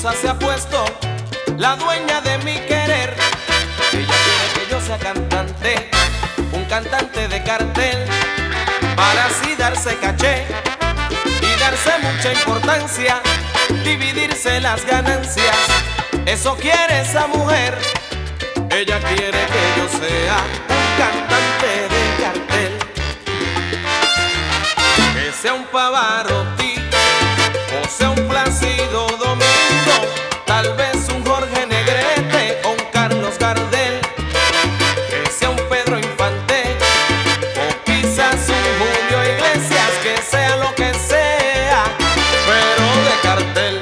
esposa se ha puesto la dueña de mi querer. Ella quiere que yo sea cantante, un cantante de cartel, para así darse caché y darse mucha importancia, dividirse las ganancias. Eso quiere esa mujer. Ella quiere que yo sea un cantante de cartel, que sea un Pavarotti o sea un Plácido Domingo, tal vez un Jorge Negrete o un Carlos Gardel, que sea un Pedro Infante o quizás un Julio Iglesias, que sea lo que sea, pero de cartel.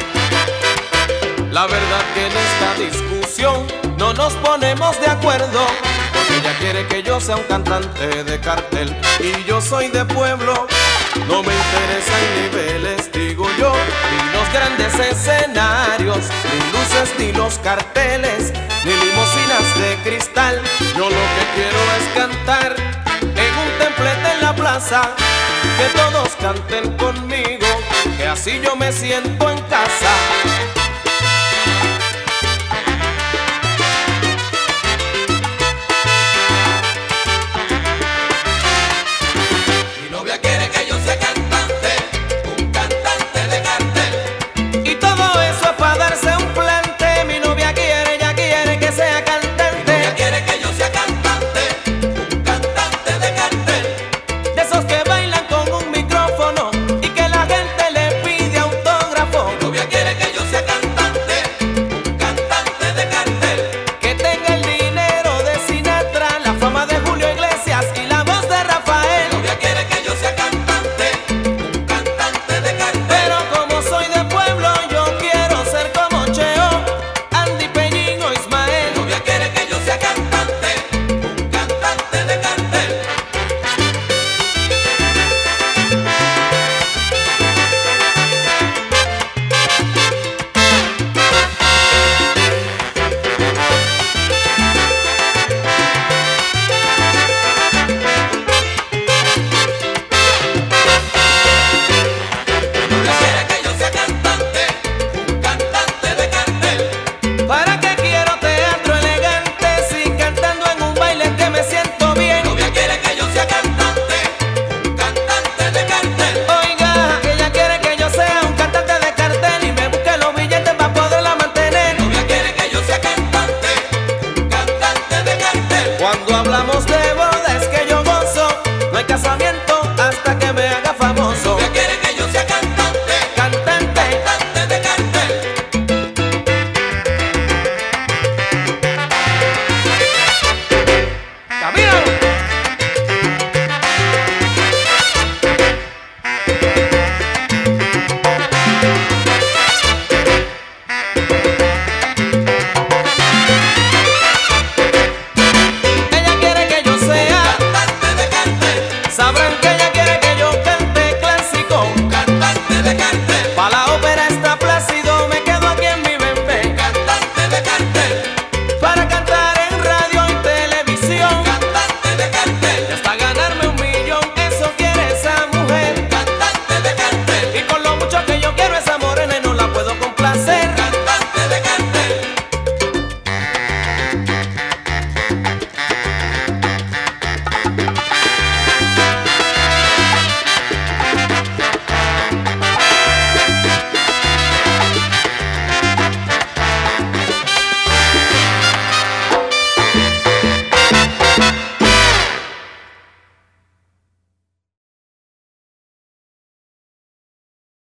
La verdad que en esta discusión no nos ponemos de acuerdo, porque ella quiere que yo sea un cantante de cartel y yo soy de pueblo. No me interesan niveles, digo yo, ni los grandes escenarios, ni luces, ni los carteles, ni limusinas de cristal. Yo lo que quiero es cantar en un templete en la plaza, que todos canten conmigo, que así yo me siento en casa. Cuando hablamos de boda es que yo gozo, no hay casamiento hasta que me haga famoso. Ella quiere que yo sea cantante, Cantante, cantante de cartel. ¡camínalo! Ella quiere que yo sea Cantante de cartel. sabrán que